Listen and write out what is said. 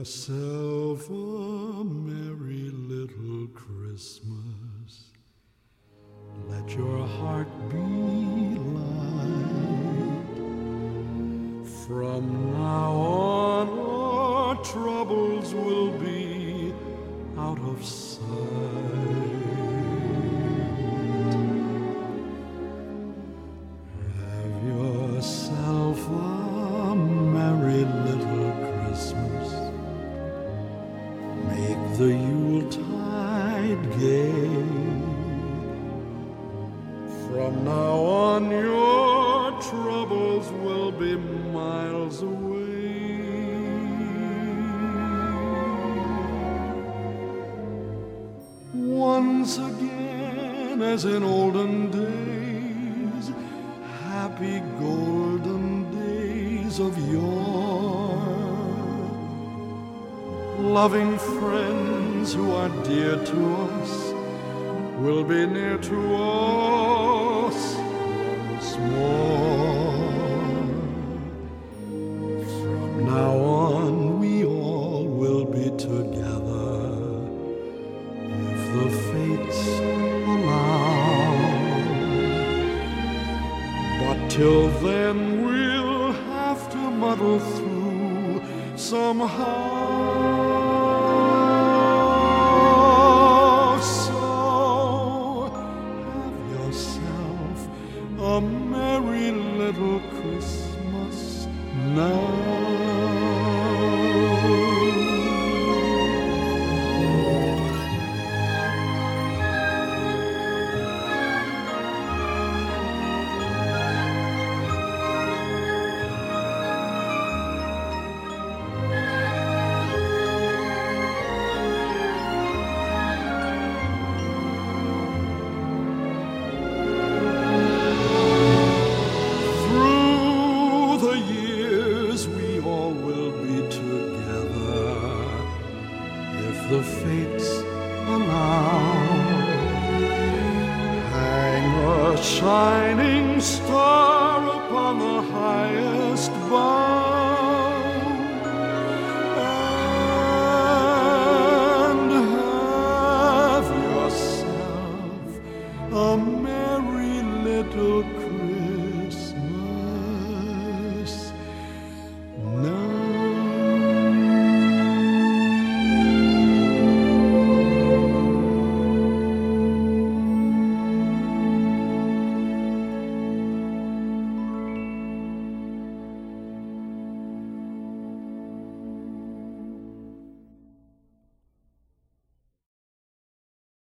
yourself a merry little Christmas. Let your heart be light. From now on, our troubles will be out of sight. Have yourself a merry little Christmas. Make the Yuletide gay. From now on, your troubles will be miles away. Once again, as in olden days, happy golden days of yore. Loving friends who are dear to us will be near to us once more. From now on, we all will be together if the fates allow. But till then, we'll have to muddle through somehow. A merry little Christmas now. The fates allow, hang a shining star upon the highest bough, and have yourself a merry little Christmas now.